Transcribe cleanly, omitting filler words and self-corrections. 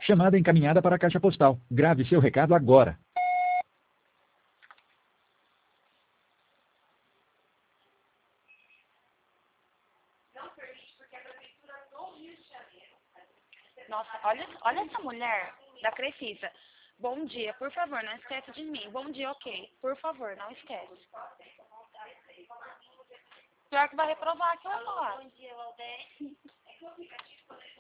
Chamada encaminhada para a caixa postal. Grave seu recado agora. Nossa, olha essa mulher da Crefisa. Bom dia, por favor, não esquece de mim. Bom dia, ok. Por favor, não esquece. Pior que vai reprovar aquilo lá. Bom dia, Laudete.